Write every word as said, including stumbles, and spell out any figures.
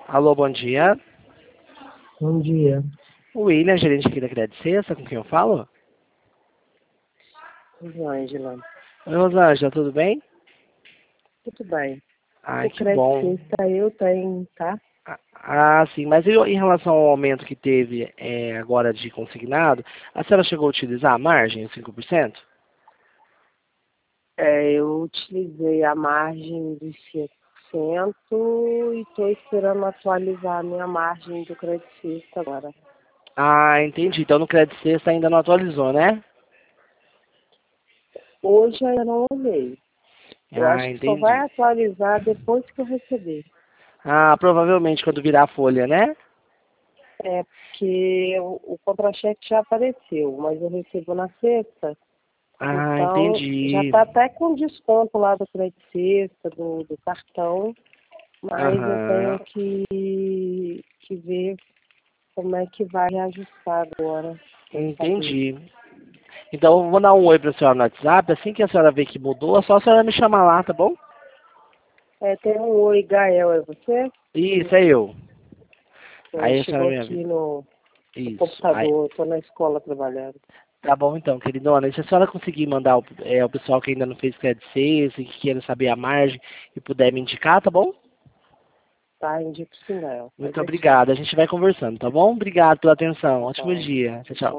Alô, bom dia. Bom dia. William, gerente aqui da Credit Sexta, com quem eu falo? Rosângela. Oi, Rosângela, tudo bem? Tudo bem. Ai, O que crédito bom. sexta eu tenho, tá? Ah, ah, sim, mas e em relação ao aumento que teve é, agora de consignado, a senhora chegou a utilizar a margem, os cinco por cento? É, eu utilizei a margem de cinco por cento e estou esperando atualizar a minha margem do crédito sexta agora. Ah, entendi. Então no Credit Sexta ainda não atualizou, né? Hoje eu ainda não olhei. Eu Ah, acho que só vai entendi. atualizar depois que eu receber. Ah, provavelmente quando virar a folha, né? É porque o, o contra-cheque já apareceu, mas eu recebo na sexta. Ah, Então, já entendi. está até com desconto lá do crédito sexta, do, do cartão, mas eu tenho Aham, que, que ver como é que vai reajustar agora, para saber. entendi. Então eu vou dar um oi pra senhora no WhatsApp, assim que a senhora ver que mudou, é só a senhora me chamar lá, tá bom? É, tem um oi, Gael, é você? Isso, é eu. É, Aí a senhora chegou me aqui avisa. no, no Isso. Aí, computador, estou na escola trabalhando. tá bom então, queridona. E se a senhora conseguir mandar o, é, o pessoal que ainda não fez Credit Sales e que queira saber a margem e puder me indicar, tá bom? Tá, indico sim, Gael, pode Muito deixar. obrigado. A gente vai conversando, tá bom? Obrigado pela atenção. Tá Ótimo bom. dia. Tchau, tchau.